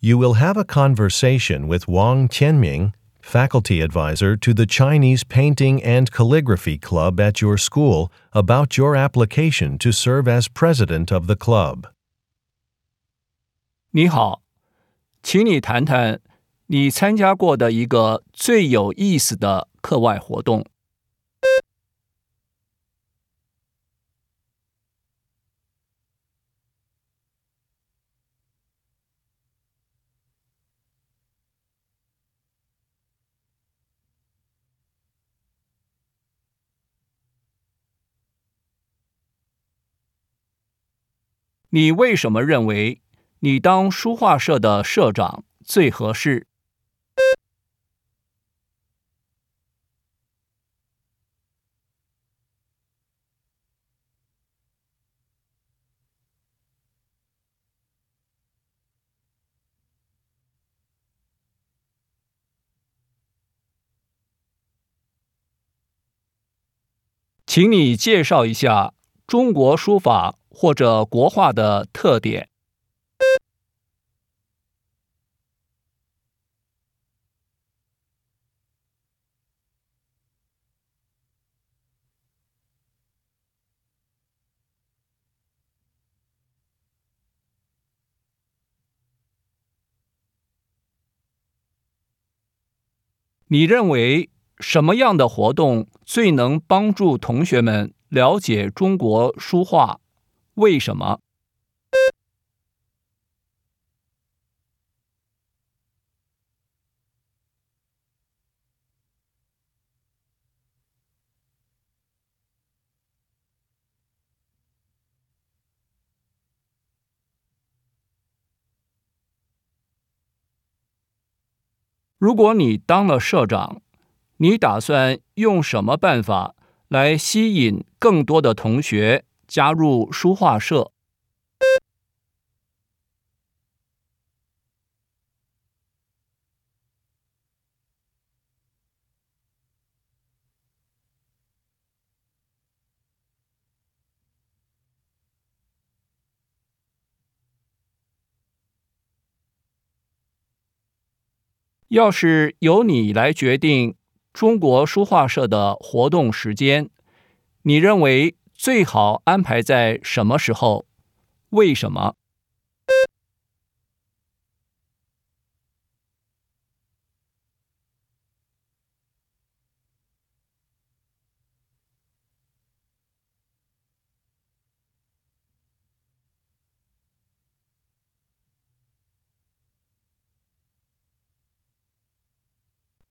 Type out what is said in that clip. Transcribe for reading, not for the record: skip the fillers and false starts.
You will have a conversation with Wang Tianming, faculty advisor to the Chinese Painting and Calligraphy Club at your school, about your application to serve as president of the club. 你好，请你谈谈你参加过的一个最有意思的课外活动。你为什么认为你当书画社的社长最合适？请你介绍一下中国书法或者国画的特点。你认为什么样的活动最能帮助同学们了解中国书画？为什么？如果你当了社长，你打算用什么办法来吸引更多的同学加入书画社？要是由你来决定中国书画社的活动时间，你认为最好安排在什么时候？为什么？